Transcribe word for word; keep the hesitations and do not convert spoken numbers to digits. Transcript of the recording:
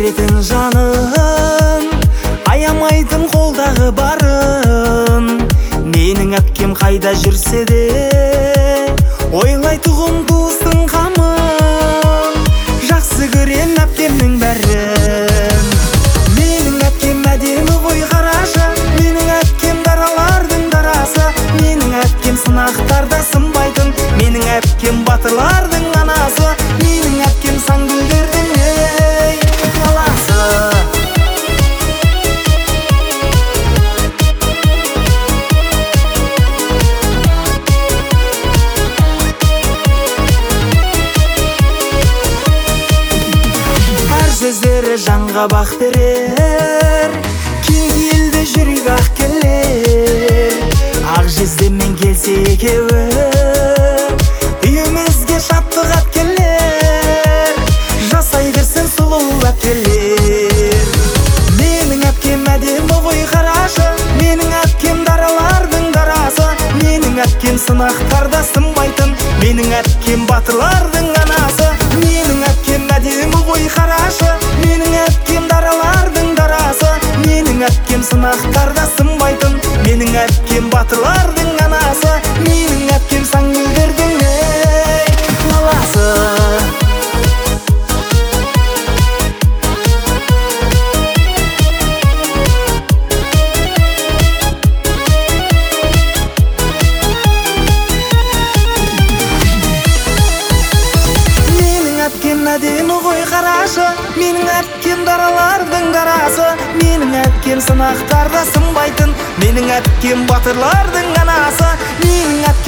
беретін жанын, аямайтын қолдағы барын. Менің әпкем қайда жүрсе де, ойлайтұғым туыстың қамын. Жақсы көрем әпкемнің бәрін. Менің әпкем әдемі ғой қарашы, менің әпкем даралардың дарасы. Менің әпкем сынақтарда сынбайтын, менің әпкем батырлардың анасы. Менің әпкем саңгүлдердің ей баласы. Сөздері жанға бақ берер, кең елді жүрек ақ келер. Ақ жездемен келсе екеуі, үйімізге шаттық ат келер. Жасай берсін сұлу әпкелер. Менің әпкем әдемі ғой қарашы, менің әпкем даралардың дарасы. Менің әпкем сынақтарда сынбайтын, менің әпкем батырлардың анасы. Менің әпкем әдемі ғой қарашы, менің әпкем даралардың дарасы. Менің әпкем сынақтарда сынбайтын, менің әпкем батырлардың анасы. Менің әпкем саңгүлдердің ей баласы. Әдемі ғой қарашы, менің әпкем даралардың дарасы. Менің әпкем сынақтарда сынбайтын, менің әпкем батырлардың анасы. Менің әпкем